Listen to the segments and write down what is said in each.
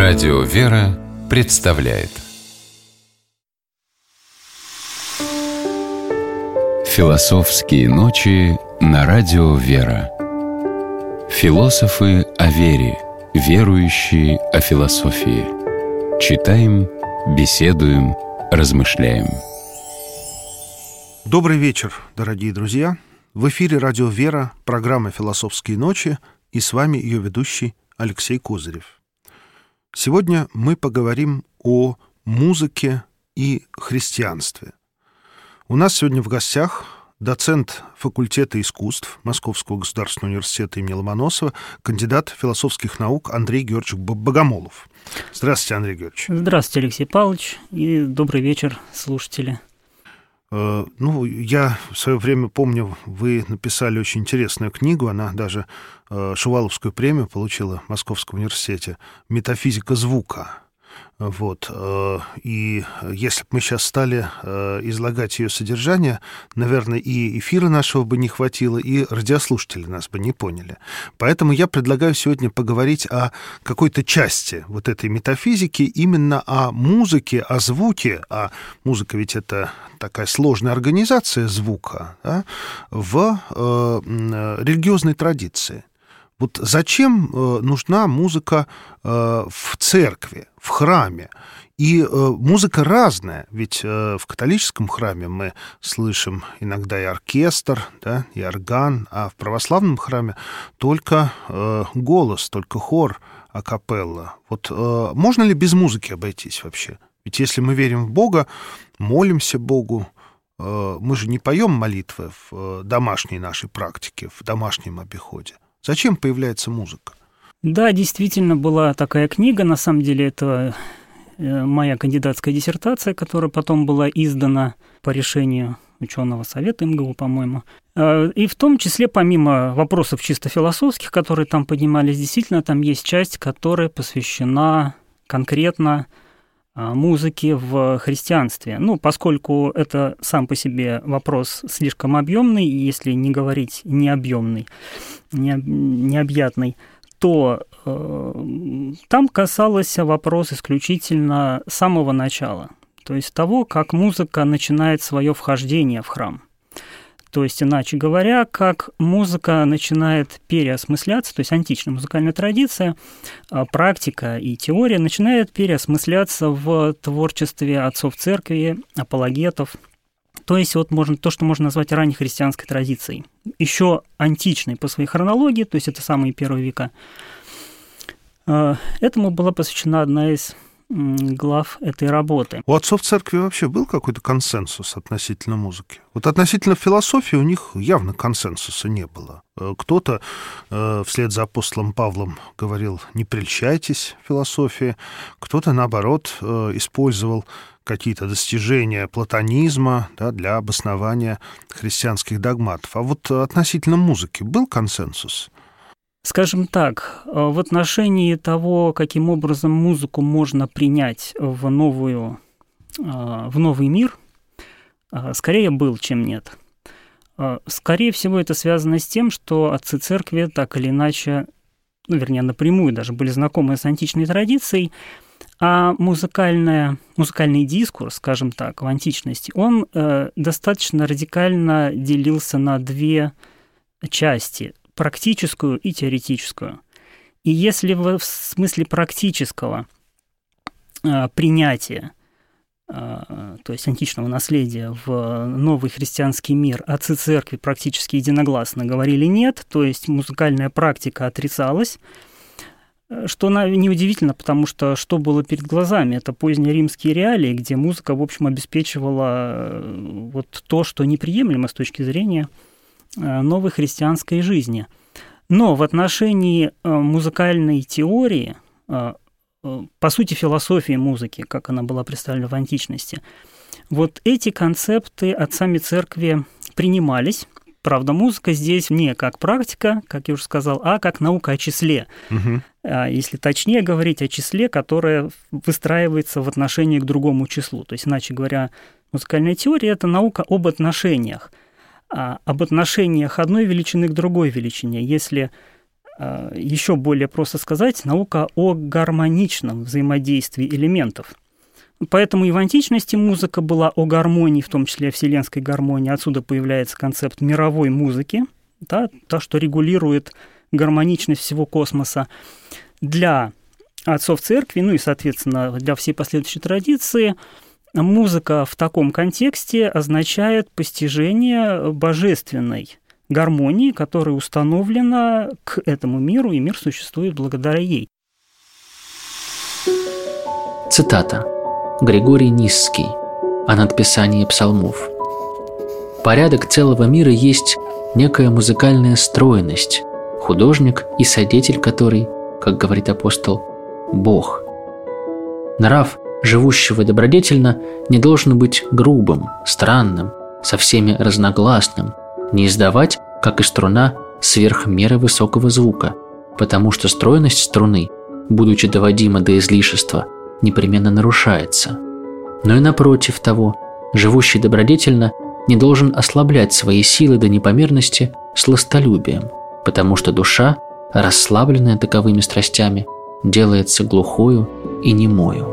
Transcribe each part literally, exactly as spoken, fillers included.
Радио «Вера» представляет Философские ночи на Радио «Вера». Философы о вере, верующие о философии. Читаем, беседуем, размышляем. Добрый вечер, дорогие друзья. В эфире Радио «Вера», программа «Философские ночи», и с вами ее ведущий Алексей Козырев. Сегодня мы поговорим о музыке и христианстве. У нас сегодня в гостях доцент факультета искусств Московского государственного университета имени Ломоносова, кандидат философских наук Андрей Георгиевич Богомолов. Здравствуйте, Андрей Георгиевич. Здравствуйте, Алексей Павлович, и добрый вечер, слушатели. Ну, я в свое время помню, вы написали очень интересную книгу, она даже Шуваловскую премию получила в Московском университете «Метафизика звука». Вот. И если бы мы сейчас стали излагать ее содержание, наверное, и эфира нашего бы не хватило, и радиослушатели нас бы не поняли. Поэтому я предлагаю сегодня поговорить о какой-то части вот этой метафизики, именно о музыке, о звуке, а музыка ведь это такая сложная организация звука, да, в э, религиозной традиции. Вот зачем э, нужна музыка э, в церкви, в храме? И э, музыка разная, ведь э, в католическом храме мы слышим иногда и оркестр, да, и орган, а в православном храме только э, голос, только хор, акапелла. Вот э, можно ли без музыки обойтись вообще? Ведь если мы верим в Бога, молимся Богу, э, мы же не поем молитвы в э, домашней нашей практике, в домашнем обиходе. Зачем появляется музыка? Да, действительно, была такая книга. На самом деле, это моя кандидатская диссертация, которая потом была издана по решению ученого совета эм гэ у, по-моему. И в том числе, помимо вопросов чисто философских, которые там поднимались, действительно, там есть часть, которая посвящена конкретно музыке в христианстве. Ну, поскольку это сам по себе вопрос слишком объемный, если не говорить необъемный, необъятный, то э, там касался вопрос исключительно самого начала, то есть того, как музыка начинает свое вхождение в храм. То есть, иначе говоря, как музыка начинает переосмысляться, то есть античная музыкальная традиция, практика и теория начинает переосмысляться в творчестве отцов церкви, апологетов. То есть вот можно, то, что можно назвать раннехристианской традицией. Еще античной по своей хронологии, то есть это самые первые века. Этому была посвящена одна из глав этой работы. У отцов церкви вообще был какой-то консенсус относительно музыки? Вот относительно философии у них явно консенсуса не было. Кто-то э, вслед за апостолом Павлом говорил: не прельщайтесь философии, кто-то, наоборот, э, использовал какие-то достижения платонизма, да, для обоснования христианских догматов. А вот относительно музыки был консенсус? Скажем так, в отношении того, каким образом музыку можно принять в, новую, в новый мир, скорее был, чем нет. Скорее всего, это связано с тем, что отцы церкви так или иначе, ну, вернее, напрямую даже были знакомы с античной традицией, а музыкальная, музыкальный дискурс, скажем так, в античности, он э, достаточно радикально делился на две части – практическую и теоретическую. И если в смысле практического э, принятия, э, то есть античного наследия в новый христианский мир, отцы церкви практически единогласно говорили «нет», то есть музыкальная практика отрицалась, что неудивительно, потому что что было перед глазами? Это поздние римские реалии, где музыка, в общем, обеспечивала вот то, что неприемлемо с точки зрения новой христианской жизни. Но в отношении музыкальной теории, по сути, философии музыки, как она была представлена в античности, вот эти концепты отцами церкви принимались. Правда, музыка здесь не как практика, как я уже сказал, а как наука о числе. Угу. Если точнее говорить о числе, которое выстраивается в отношении к другому числу. То есть, иначе говоря, музыкальная теория – это наука об отношениях. об отношениях одной величины к другой величине. Если еще более просто сказать, наука о гармоничном взаимодействии элементов. Поэтому и в античности музыка была о гармонии, в том числе о вселенской гармонии. Отсюда появляется концепт мировой музыки, да, та, что регулирует гармоничность всего космоса. Для отцов церкви, ну и, соответственно, для всей последующей традиции, музыка в таком контексте означает постижение божественной гармонии, которая установлена к этому миру, и мир существует благодаря ей. Цитата. Григорий Нисский о надписании псалмов. «Порядок целого мира есть некая музыкальная стройность, художник и содетель которой, как говорит апостол, Бог. Нрав живущего добродетельно не должен быть грубым, странным, со всеми разногласным, не издавать, как и струна, сверх меры высокого звука, потому что стройность струны, будучи доводима до излишества, непременно нарушается. Но и напротив того, живущий добродетельно не должен ослаблять свои силы до непомерности сластолюбием, потому что душа, расслабленная таковыми страстями, делается глухою и немою».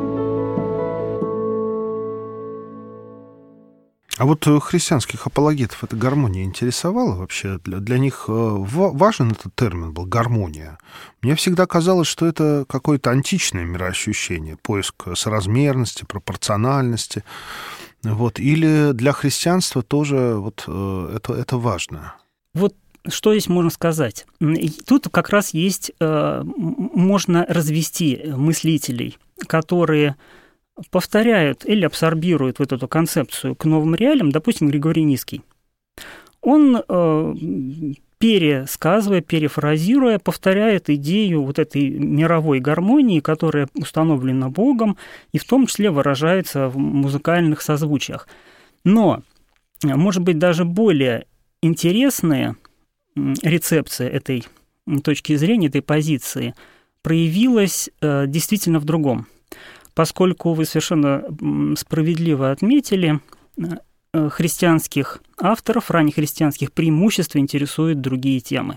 А вот христианских апологетов эта гармония интересовала вообще? Для, для них важен этот термин был «гармония». Мне всегда казалось, что это какое-то античное мироощущение, поиск соразмерности, пропорциональности. Вот. Или для христианства тоже вот это, это важно? Вот что здесь можно сказать? Тут как раз есть, можно развести мыслителей, которые повторяют или абсорбируют вот эту концепцию к новым реалиям, допустим, Григорий Нисский. Он, э, пересказывая, перефразируя, повторяет идею вот этой мировой гармонии, которая установлена Богом, и в том числе выражается в музыкальных созвучиях. Но, может быть, даже более интересная рецепция этой точки зрения, этой позиции проявилась э, действительно в другом. Поскольку вы совершенно справедливо отметили, христианских авторов, ранних христианских, преимущественно интересуют другие темы.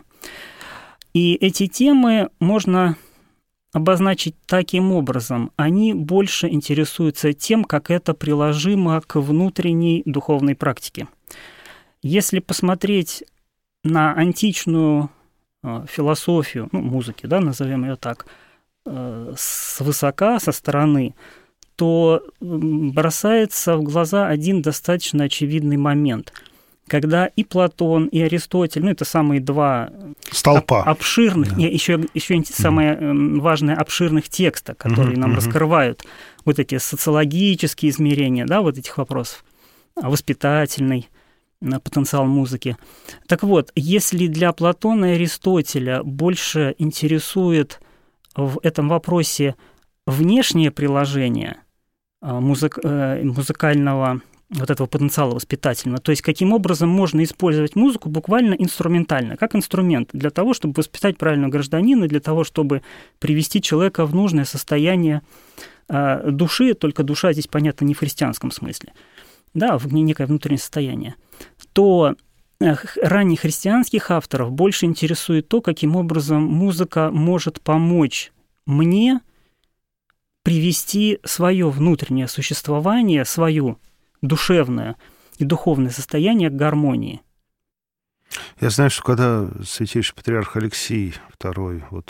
И эти темы можно обозначить таким образом. Они больше интересуются тем, как это приложимо к внутренней духовной практике. Если посмотреть на античную философию, ну, музыки, да, назовем ее так, свысока, со стороны, то бросается в глаза один достаточно очевидный момент, когда и Платон, и Аристотель, ну, это самые два столпа обширных, да. еще, еще самое mm-hmm. важное, обширных текста, которые mm-hmm. нам mm-hmm. раскрывают вот эти социологические измерения, да, вот этих вопросов, воспитательный потенциал музыки. Так вот, если для Платона и Аристотеля больше интересует в этом вопросе внешнее приложение музык, музыкального вот этого потенциала воспитательного, то есть каким образом можно использовать музыку буквально инструментально, как инструмент для того, чтобы воспитать правильного гражданина, для того, чтобы привести человека в нужное состояние души, только душа здесь, понятно, не в христианском смысле, да, в некое внутреннее состояние, то ранних христианских авторов больше интересует то, каким образом музыка может помочь мне привести свое внутреннее существование, свое душевное и духовное состояние к гармонии. Я знаю, что когда святейший патриарх Алексий второй, вот,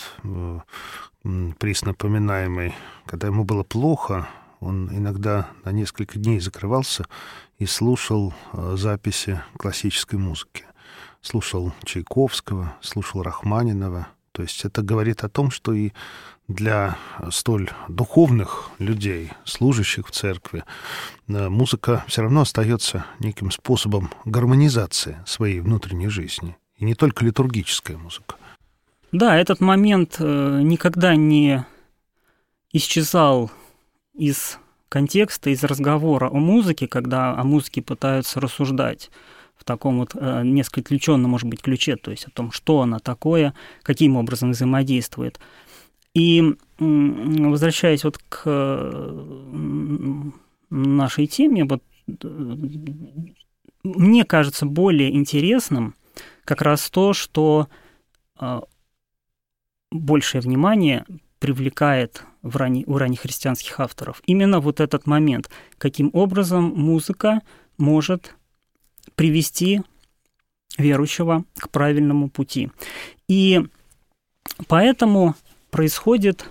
присно поминаемый, когда ему было плохо, он иногда на несколько дней закрывался и слушал записи классической музыки. Слушал Чайковского, слушал Рахманинова. То есть это говорит о том, что и для столь духовных людей, служащих в церкви, музыка все равно остается неким способом гармонизации своей внутренней жизни. И не только литургическая музыка. Да, этот момент никогда не исчезал из контекста, из разговора о музыке, когда о музыке пытаются рассуждать в таком вот э, несколько отвлеченном, может быть, ключе, то есть о том, что она такое, каким образом взаимодействует. И э, возвращаясь вот к э, нашей теме, вот, э, мне кажется более интересным как раз то, что э, большее внимание привлекает в ране, у ранних христианских авторов именно вот этот момент, каким образом музыка может привести верующего к правильному пути. И поэтому происходит,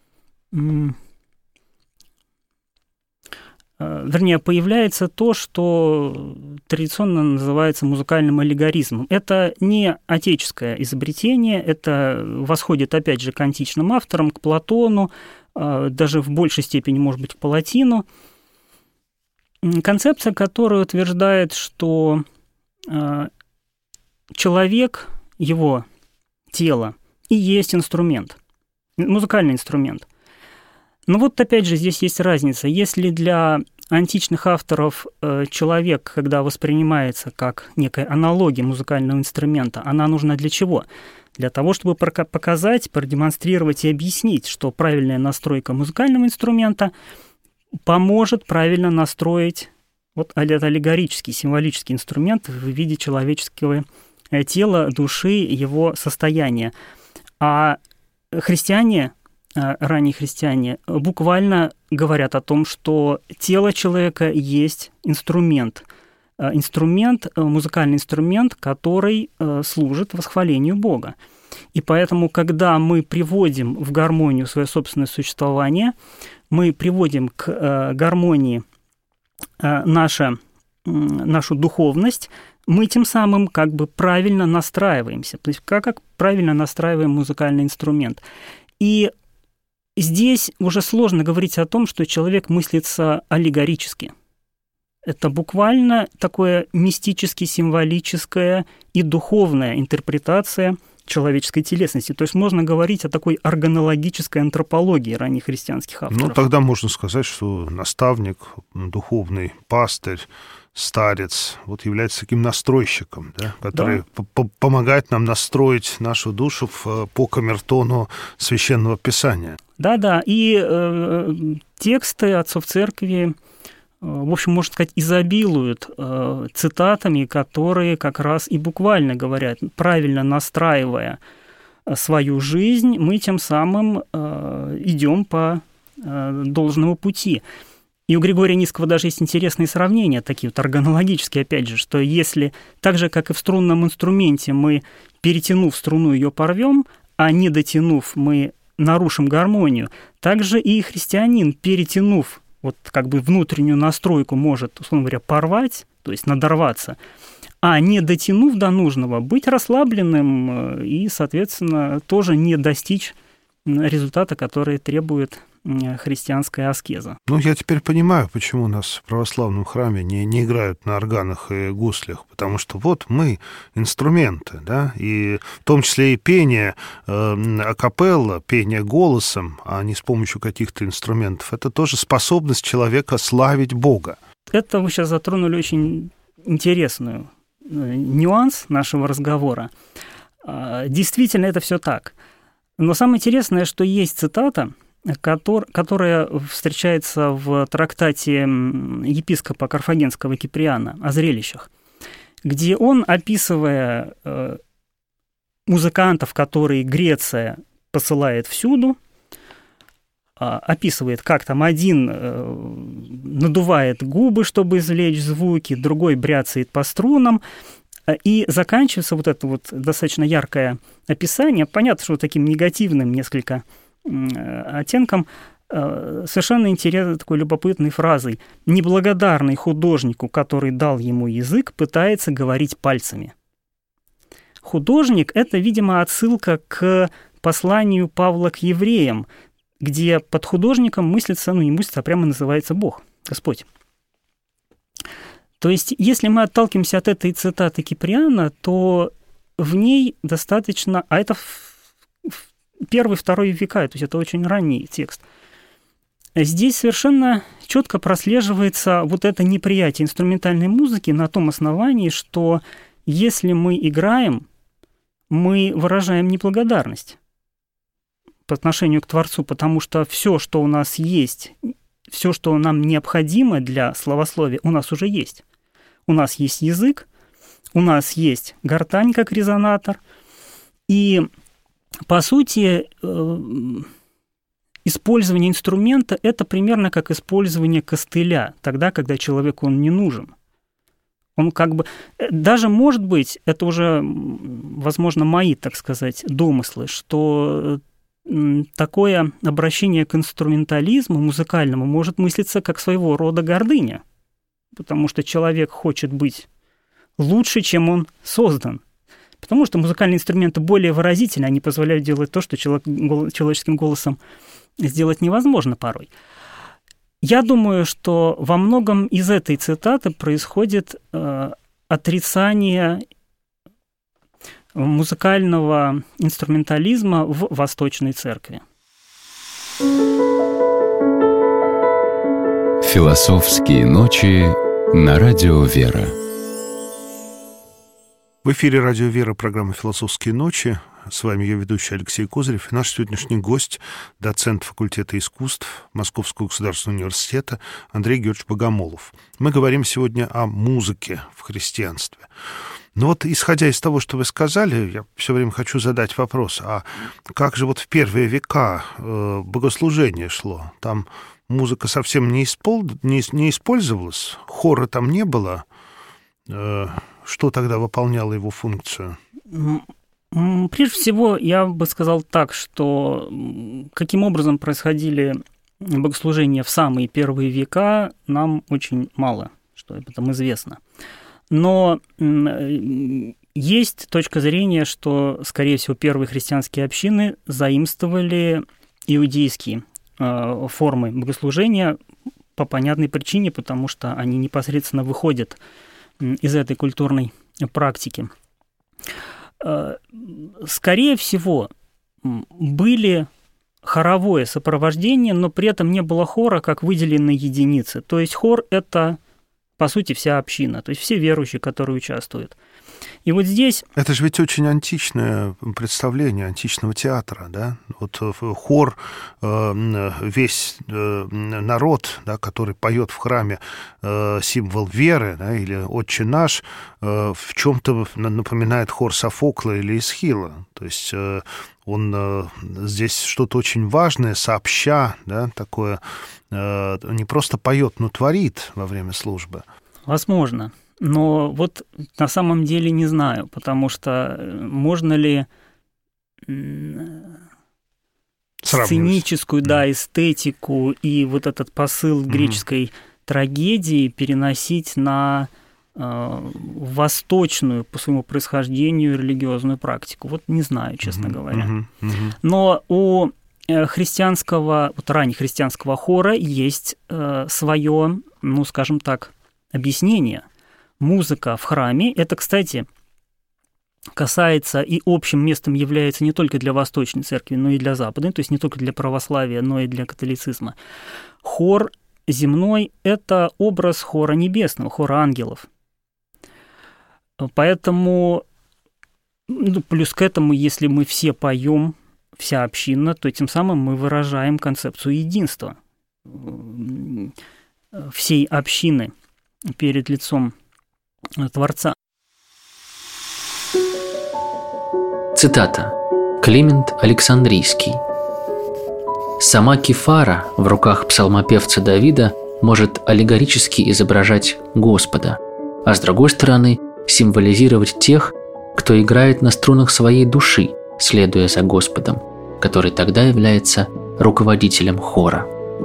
вернее, появляется то, что традиционно называется музыкальным аллегоризмом. Это не отеческое изобретение, это восходит, опять же, к античным авторам, к Платону, даже в большей степени, может быть, к Палатину. Концепция, которая утверждает, что человек, его тело, и есть инструмент, музыкальный инструмент. Но вот опять же здесь есть разница. Если для античных авторов человек, когда воспринимается как некая аналогия музыкального инструмента, она нужна для чего? Для того, чтобы показать, продемонстрировать и объяснить, что правильная настройка музыкального инструмента поможет правильно настроить вот этот аллегорический, символический инструмент в виде человеческого тела, души, его состояния. А христиане, ранние христиане, буквально говорят о том, что тело человека есть инструмент. Инструмент, музыкальный инструмент, который служит восхвалению Бога. И поэтому, когда мы приводим в гармонию свое собственное существование, мы приводим к гармонии наша, нашу духовность, мы тем самым как бы правильно настраиваемся. То есть как, как правильно настраиваем музыкальный инструмент. И здесь уже сложно говорить о том, что человек мыслится аллегорически. Это буквально такое мистически-символическая и духовная интерпретация человеческой телесности. То есть можно говорить о такой органологической антропологии ранних христианских авторов. Ну, тогда можно сказать, что наставник, духовный пастырь, старец вот является таким настройщиком, да, который да. помогает нам настроить нашу душу по камертону Священного Писания. Да-да, и э, тексты отцов церкви, в общем, можно сказать, изобилуют э, цитатами, которые как раз и буквально говорят, правильно настраивая свою жизнь, мы тем самым э, идем по э, должному пути. И у Григория Нисского даже есть интересные сравнения, такие вот органологические, опять же, что если так же, как и в струнном инструменте, мы, перетянув струну, ее порвем, а не дотянув, мы нарушим гармонию, также и христианин, перетянув вот как бы внутреннюю настройку, может, условно говоря, порвать, то есть надорваться, а не дотянув до нужного, быть расслабленным и, соответственно, тоже не достичь результата, который требует христианская аскеза. Ну, я теперь понимаю, почему у нас в православном храме не, не играют на органах и гуслях, потому что вот мы инструменты, да, и в том числе и пение э, акапелла, пение голосом, а не с помощью каких-то инструментов, это тоже способность человека славить Бога. Это вы сейчас затронули очень интересную нюанс нашего разговора. Действительно, это все так. Но самое интересное, что есть цитата, которая встречается в трактате епископа Карфагенского Киприана о зрелищах, где он, описывая музыкантов, которые Греция посылает всюду, описывает, как там один надувает губы, чтобы извлечь звуки, другой бряцает по струнам, и заканчивается вот это вот достаточно яркое описание, понятно, что таким негативным несколько оттенком, совершенно интересной такой любопытной фразой. «Неблагодарный художнику, который дал ему язык, пытается говорить пальцами». Художник — это, видимо, отсылка к посланию Павла к евреям, где под художником мыслится, ну не мыслится, а прямо называется Бог, Господь. То есть, если мы отталкиваемся от этой цитаты Киприана, то в ней достаточно... А это первый, второй века, то есть это очень ранний текст. Здесь совершенно четко прослеживается вот это неприятие инструментальной музыки на том основании, что если мы играем, мы выражаем неблагодарность по отношению к Творцу, потому что все, что у нас есть, все, что нам необходимо для славословия, у нас уже есть. У нас есть язык, у нас есть гортань как резонатор, и по сути, использование инструмента – это примерно как использование костыля, тогда, когда человеку он не нужен. Он как бы, даже может быть, это уже, возможно, мои, так сказать, домыслы, что такое обращение к инструментализму музыкальному может мыслиться как своего рода гордыня, потому что человек хочет быть лучше, чем он создан. Потому что музыкальные инструменты более выразительны, они позволяют делать то, что человек, человеческим голосом сделать невозможно порой. Я думаю, что во многом из этой цитаты происходит э, отрицание музыкального инструментализма в Восточной Церкви. Философские ночи на радио «Вера». В эфире радио «Вера», программа «Философские ночи». С вами ее ведущий Алексей Козырев и наш сегодняшний гость, доцент факультета искусств Московского государственного университета Андрей Георгиевич Богомолов. Мы говорим сегодня о музыке в христианстве. Но вот, исходя из того, что вы сказали, я все время хочу задать вопрос, а как же вот в первые века э, богослужение шло? Там музыка совсем не, испол... не, не использовалась, хора там не было. Э, что тогда выполняло его функцию? Прежде всего, я бы сказал так, что каким образом происходили богослужения в самые первые века, нам очень мало, что об этом известно. Но есть точка зрения, что, скорее всего, первые христианские общины заимствовали иудейские формы богослужения по понятной причине, потому что они непосредственно выходят из этой культурной практики. Скорее всего, были хоровое сопровождение, но при этом не было хора как выделенной единицы. То есть хор – это, по сути, вся община, то есть все верующие, которые участвуют. И вот здесь... Это же ведь очень античное представление античного театра, да? Вот хор, весь народ, да, который поет в храме символ веры, да, или «Отче наш», в чем-то напоминает хор Софокла или Эсхила. То есть он здесь что-то очень важное, сообща, да, такое, не просто поет, но творит во время службы. Возможно. Но вот на самом деле не знаю, потому что можно ли сценическую, да, эстетику и вот этот посыл греческой mm-hmm. трагедии переносить на э, восточную по своему происхождению религиозную практику. Вот не знаю, честно mm-hmm. говоря. Mm-hmm. Mm-hmm. Но у христианского, вот раннехристианского хора есть э, свое, ну, скажем так, объяснение. Музыка в храме, это, кстати, касается и общим местом является не только для Восточной Церкви, но и для Западной, то есть не только для православия, но и для католицизма. Хор земной – это образ хора небесного, хора ангелов. Поэтому, ну, плюс к этому, если мы все поем, вся община, то тем самым мы выражаем концепцию единства всей общины перед лицом Творца. Цитата. Климент Александрийский. Сама кифара в руках псалмопевца Давида может аллегорически изображать Господа, а с другой стороны символизировать тех, кто играет на струнах своей души, следуя за Господом, который тогда является руководителем хора.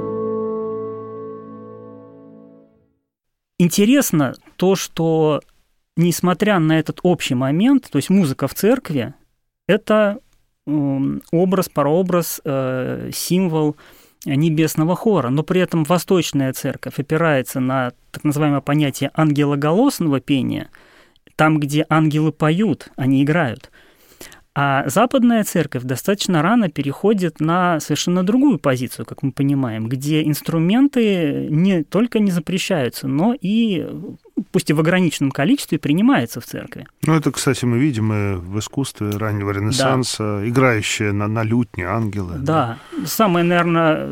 Интересно то, что, несмотря на этот общий момент, то есть музыка в церкви – это образ, прообраз, символ небесного хора, но при этом Восточная Церковь опирается на так называемое понятие ангелоголосного пения, там, где ангелы поют, они играют. А Западная Церковь достаточно рано переходит на совершенно другую позицию, как мы понимаем, где инструменты не только не запрещаются, но и, пусть и в ограниченном количестве, принимаются в церкви. Ну, это, кстати, мы видим и в искусстве раннего Ренессанса, да. Играющие на, на лютне ангелы. Да, да. Самый, наверное,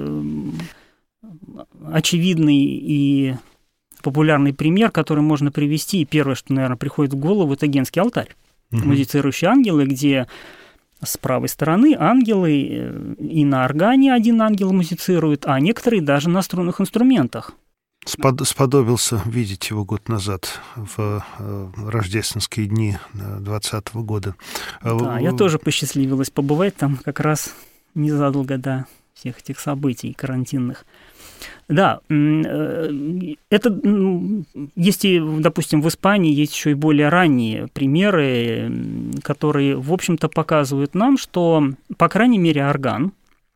очевидный и популярный пример, который можно привести, и первое, что, наверное, приходит в голову, это Генский алтарь. Музицирующие ангелы, где с правой стороны ангелы и на органе один ангел музицирует, а некоторые даже на струнных инструментах. Спод- сподобился видеть его год назад в э, рождественские дни двадцатого года. Да, я тоже посчастливилась побывать там как раз незадолго до всех этих событий карантинных. Да, это есть и, допустим, в Испании есть еще и более ранние примеры, которые, в общем-то, показывают нам, что, по крайней мере, орган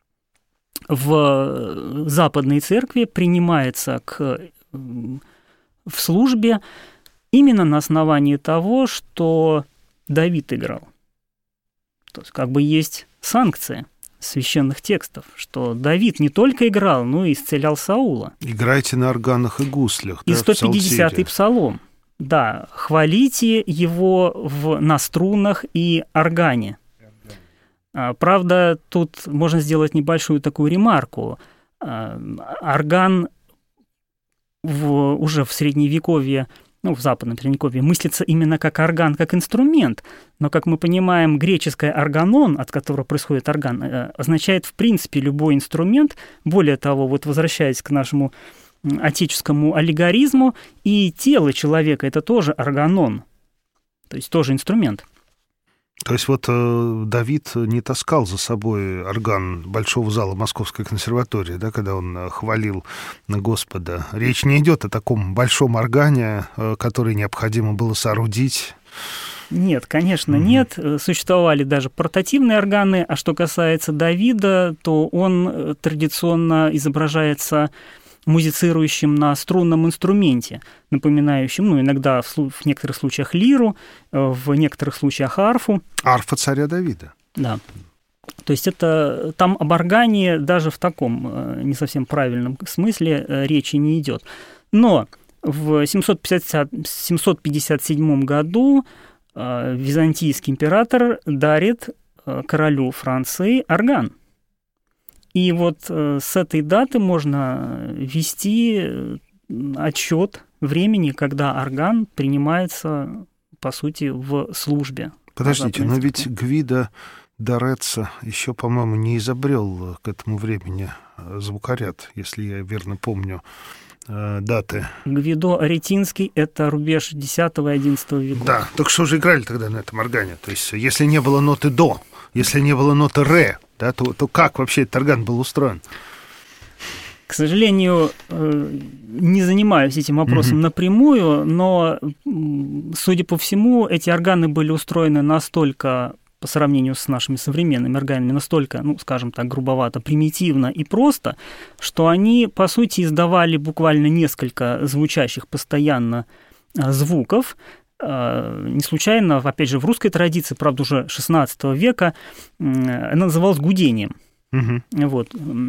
в западной церкви принимается к, в службе именно на основании того, что Давид играл. То есть как бы есть санкция священных текстов, что Давид не только играл, но и исцелял Саула. Играйте на органах и гуслях. И да, сто пятидесятый псалом. Да, хвалите его в, на струнах и органе. Правда, тут можно сделать небольшую такую ремарку. Орган в, уже в Средневековье, ну, в Западном Средневековье, мыслится именно как орган, как инструмент. Но, как мы понимаем, греческое органон, от которого происходит орган, означает, в принципе, любой инструмент. Более того, вот возвращаясь к нашему отеческому аллегоризму, и тело человека – это тоже органон, то есть тоже инструмент. То есть вот э, Давид не таскал за собой орган большого зала Московской консерватории, да, когда он хвалил Господа. Речь не идет о таком большом органе, э, который необходимо было соорудить. Нет, конечно, Mm-hmm. нет. Существовали даже портативные органы, а что касается Давида, то он традиционно изображается музицирующим на струнном инструменте, напоминающим, ну, иногда в, в некоторых случаях лиру, в некоторых случаях арфу. Арфа царя Давида. Да. То есть это там об органе даже в таком не совсем правильном смысле речи не идет. Но в семьсот пятьдесят седьмом году византийский император дарит королю Франции орган. И вот с этой даты можно вести отсчет времени, когда орган принимается, по сути, в службе. Подождите, но ведь Гвидо d'Arezzo еще, по-моему, не изобрел к этому времени звукоряд, если я верно помню даты. Гвидо Аретинский — это рубеж десятого-одиннадцатого веков. Да, так что же играли тогда на этом органе? То есть если не было ноты «до», если не было ноты «ре», да, то, то как вообще этот орган был устроен? К сожалению, не занимаюсь этим вопросом mm-hmm. напрямую, но, судя по всему, эти органы были устроены настолько, по сравнению с нашими современными органами, настолько, ну, скажем так, грубовато, примитивно и просто, что они, по сути, издавали буквально несколько звучащих постоянно звуков. Не случайно, опять же, в русской традиции, правда, уже шестнадцатого века, она называлась гудением. Угу. Вот.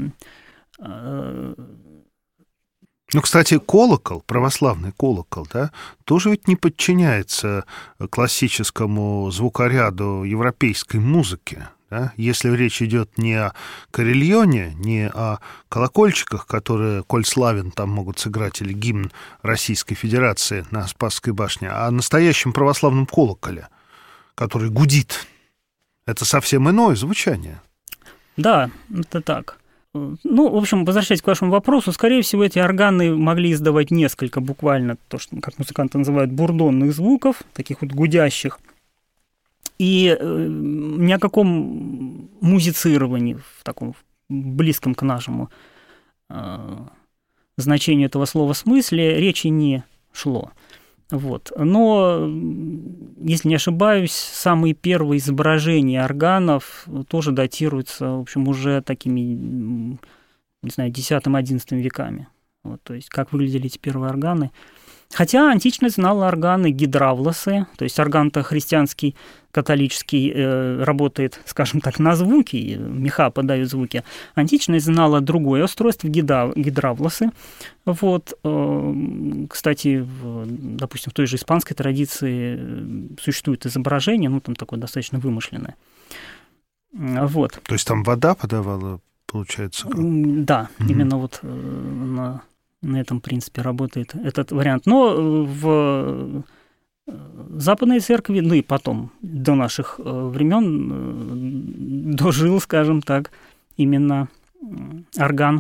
Ну, кстати, колокол, православный колокол, да, тоже ведь не подчиняется классическому звукоряду европейской музыки. Да? Если речь идет не о карельоне, не о колокольчиках, которые, коль славен, там могут сыграть, или гимн Российской Федерации на Спасской башне, а о настоящем православном колоколе, который гудит. Это совсем иное звучание. Да, это так. Ну, в общем, возвращаясь к вашему вопросу, скорее всего, эти органы могли издавать несколько буквально, то, что, как музыканты называют, бурдонных звуков, таких вот гудящих. И ни о каком музицировании в таком близком к нашему э, значению этого слова смысле речи не шло. Вот. Но, если не ошибаюсь, самые первые изображения органов тоже датируются, в общем, уже такими, не знаю, десятым-одиннадцатым веками. Вот, то есть, как выглядели эти первые органы. Хотя античность знала органы гидравлосы, то есть орган-то христианский, католический, э, работает, скажем так, на звуки, меха подают звуки. Античность знала другое устройство, гидра, гидравлосы. Вот, э, кстати, в, допустим, в той же испанской традиции существует изображение, ну, там такое достаточно вымышленное. Вот. То есть там вода подавала, получается? Как? Да, mm-hmm. именно вот э, на... На этом, в принципе, работает этот вариант. Но в западной церкви, ну и потом до наших времен дожил, скажем так, именно орган,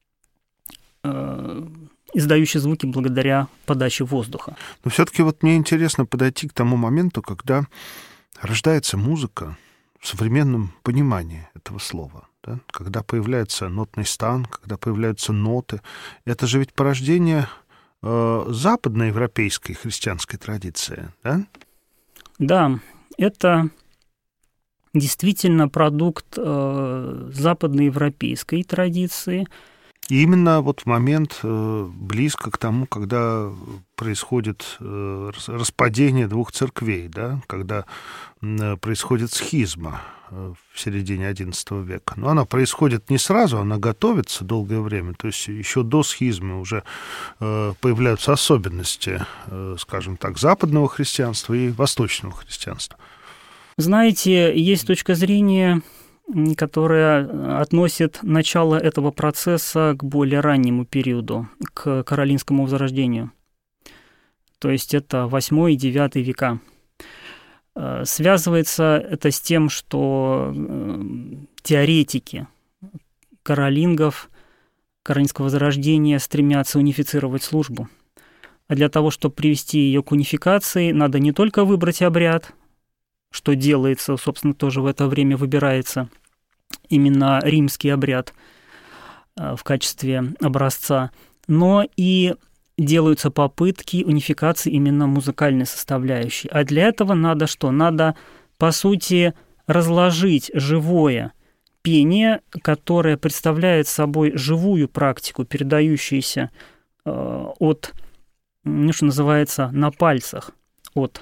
издающий звуки благодаря подаче воздуха. Но все-таки вот мне интересно подойти к тому моменту, когда рождается музыка в современном понимании этого слова. Да? Когда появляется нотный стан, когда появляются ноты. Это же ведь порождение э, западноевропейской христианской традиции, да? Да, это действительно продукт э, западноевропейской традиции. И именно вот в момент э, близко к тому, когда происходит э, распадение двух церквей, да, когда э, происходит схизма э, в середине одиннадцатого века. Но она происходит не сразу, она готовится долгое время. То есть еще до схизмы уже э, появляются особенности, э, скажем так, западного христианства и восточного христианства. Знаете, есть точка зрения, которая относит начало этого процесса к более раннему периоду, к Каролинскому возрождению. То есть это восьмой и девятый века. Связывается это с тем, что теоретики каролингов, Каролинского возрождения стремятся унифицировать службу. А для того, чтобы привести ее к унификации, надо не только выбрать обряд, что делается, собственно, тоже в это время выбирается именно римский обряд в качестве образца, но и делаются попытки унификации именно музыкальной составляющей. А для этого надо что? Надо, по сути, разложить живое пение, которое представляет собой живую практику, передающуюся от, ну, что называется, на пальцах, от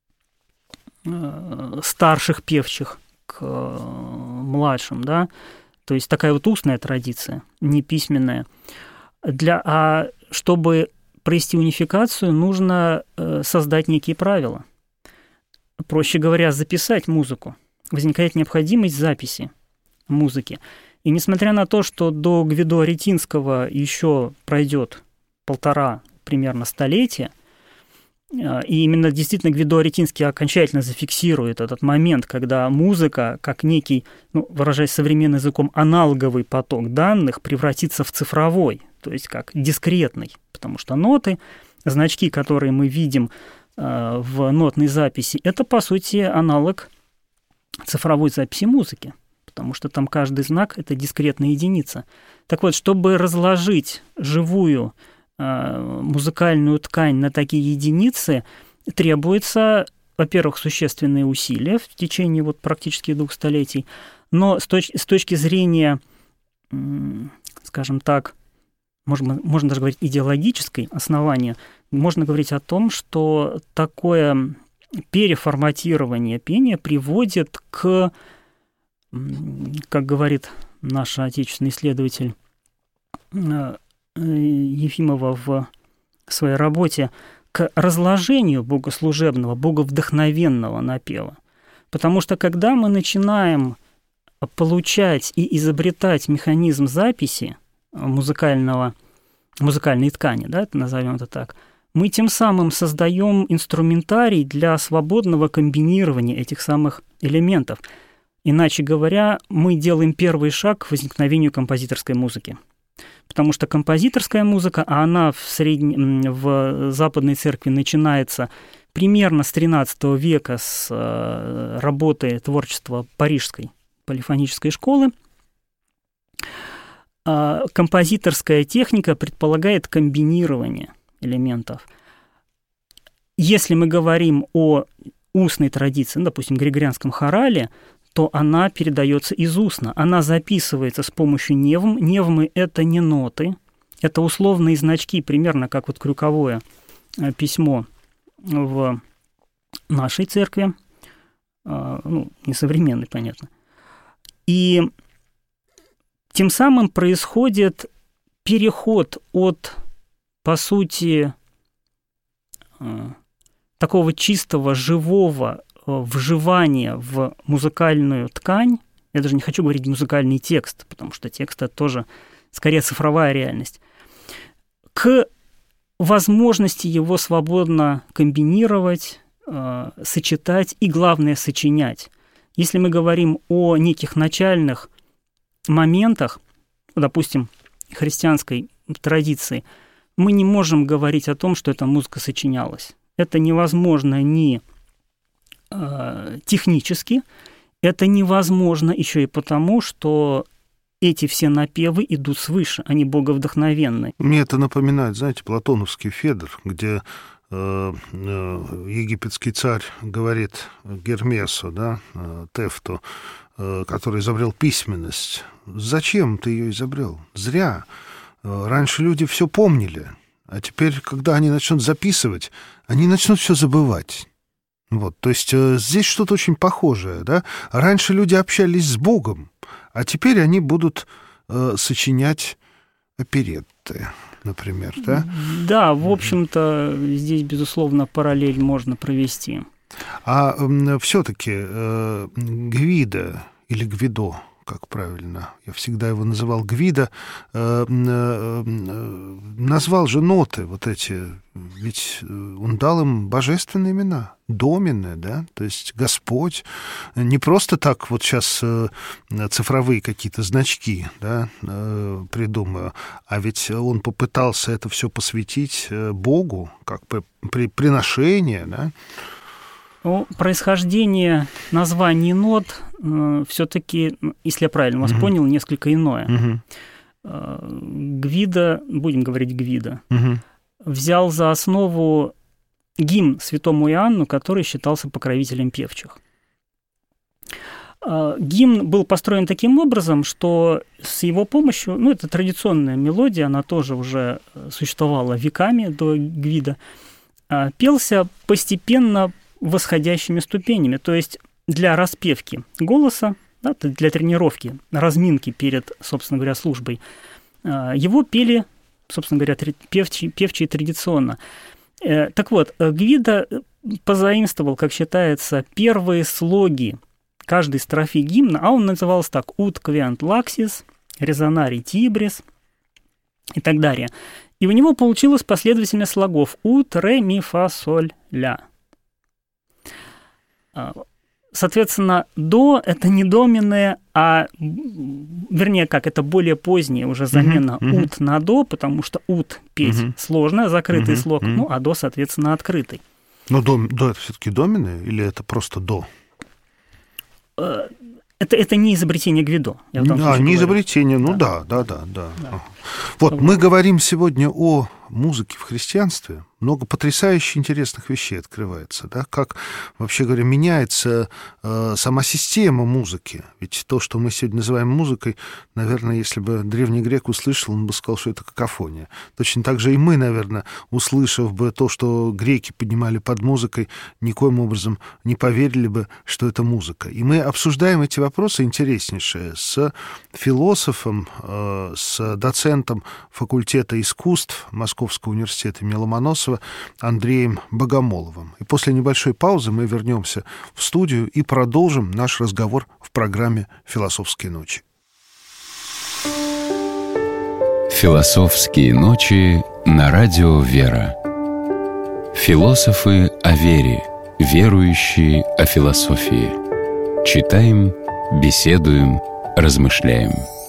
старших певчих к младшим, да, то есть такая вот устная традиция, не письменная. Для, а чтобы провести унификацию, нужно создать некие правила. Проще говоря, записать музыку. Возникает необходимость записи музыки. И несмотря на то, что до Гвидо Аретинского еще пройдет полтора примерно столетия, и именно действительно Гвидо Аретинский окончательно зафиксирует этот момент, когда музыка, как некий, ну, выражаясь современным языком, аналоговый поток данных, превратится в цифровой, то есть как дискретный, потому что ноты, значки, которые мы видим э, в нотной записи, это, по сути, аналог цифровой записи музыки, потому что там каждый знак – это дискретная единица. Так вот, чтобы разложить живую музыкальную ткань на такие единицы, требуется, во-первых, существенные усилия в течение вот практически двух столетий, но с, точ- с точки зрения, скажем так, можно, можно даже говорить идеологической основания, можно говорить о том, что такое переформатирование пения приводит к, как говорит наш отечественный исследователь Ефимова в своей работе, к разложению богослужебного, боговдохновенного напева. Потому что когда мы начинаем получать и изобретать механизм записи музыкального, музыкальной ткани, да, назовем это так, мы тем самым создаем инструментарий для свободного комбинирования этих самых элементов. Иначе говоря, мы делаем первый шаг к возникновению композиторской музыки. Потому что композиторская музыка, а она в, среднем, в Западной Церкви начинается примерно с тринадцатого века, с работы творчества Парижской полифонической школы. Композиторская техника предполагает комбинирование элементов. Если мы говорим о устной традиции, ну, допустим, григорианском хорале, то она передается из устно. Она записывается с помощью невм. Невмы — это не ноты, это условные значки, примерно как вот крюковое письмо в нашей церкви, ну, несовременной, понятно. И тем самым происходит переход от, по сути, такого чистого, живого вживание в музыкальную ткань, я даже не хочу говорить музыкальный текст, потому что текст — это тоже скорее цифровая реальность, к возможности его свободно комбинировать, э, сочетать и, главное, сочинять. Если мы говорим о неких начальных моментах, допустим, христианской традиции, мы не можем говорить о том, что эта музыка сочинялась. Это невозможно ни э, технически, это невозможно еще и потому, что эти все напевы идут свыше, они боговдохновенны. Мне это напоминает, знаете, платоновский Федор, где э, э, египетский царь говорит Гермесу, да, э, Тефту, э, который изобрел письменность: «Зачем ты ее изобрел? Зря. Э, раньше люди все помнили, а теперь, когда они начнут записывать, они начнут все забывать». Вот, то есть э, здесь что-то очень похожее, да? Раньше люди общались с Богом, а теперь они будут э, сочинять оперетты, например, да? Да, в общем-то, здесь, безусловно, параллель можно провести. А э, все-таки э, Гвидо или Гвидо, как правильно, я всегда его называл Гвидо, э, э, э, назвал же ноты вот эти, ведь он дал им божественные имена, Домине, да, то есть Господь, не просто так вот сейчас э, цифровые какие-то значки, да, э, придумаю, а ведь он попытался это все посвятить Богу, как при, приношение, да. Ну, происхождение названий нот э, все-таки, если я правильно вас uh-huh. понял, несколько иное. Uh-huh. Э, Гвидо, будем говорить Гвидо, uh-huh. взял за основу гимн святому Иоанну, который считался покровителем певчих. Э, гимн был построен таким образом, что с его помощью, ну, это традиционная мелодия, она тоже уже существовала веками до Гвидо, э, пелся постепенно восходящими ступенями, то есть для распевки голоса, да, для тренировки, разминки перед, собственно говоря, службой, его пели, собственно говоря, певчие, певчие традиционно. Так вот, Гвидо позаимствовал, как считается, первые слоги каждой строфы гимна, а он назывался так: «Ut quant laxis, resonari tibris» и так далее. И у него получилось последовательность слогов «Ut, re, mi, fa, sol, la». Соответственно, до — это не домине, а, вернее, как, это более поздняя уже замена uh-huh, uh-huh. ут на до, потому что ут петь uh-huh. сложно, закрытый uh-huh, слог, uh-huh. ну, а до, соответственно, открытый. Но до, до это все-таки домине или это просто до? Это, это не изобретение Гвидо. Я в том а, не говорю. изобретение, ну да, да, да, да. да. да. Вот, мы говорим сегодня о музыке в христианстве. Много потрясающе интересных вещей открывается, да, как, вообще говоря, меняется э, сама система музыки. Ведь то, что мы сегодня называем музыкой, наверное, если бы древний грек услышал, он бы сказал, что это какофония. Точно так же и мы, наверное, услышав бы то, что греки поднимали под музыкой, никоим образом не поверили бы, что это музыка. И мы обсуждаем эти вопросы интереснейшие с философом, э, с доцентом факультета искусств Московского университета имени Ломоносова Андреем Богомоловым. И после небольшой паузы мы вернемся в студию и продолжим наш разговор в программе «Философские ночи». «Философские ночи» на радио «Вера». Философы о вере, верующие о философии. Читаем, беседуем, размышляем.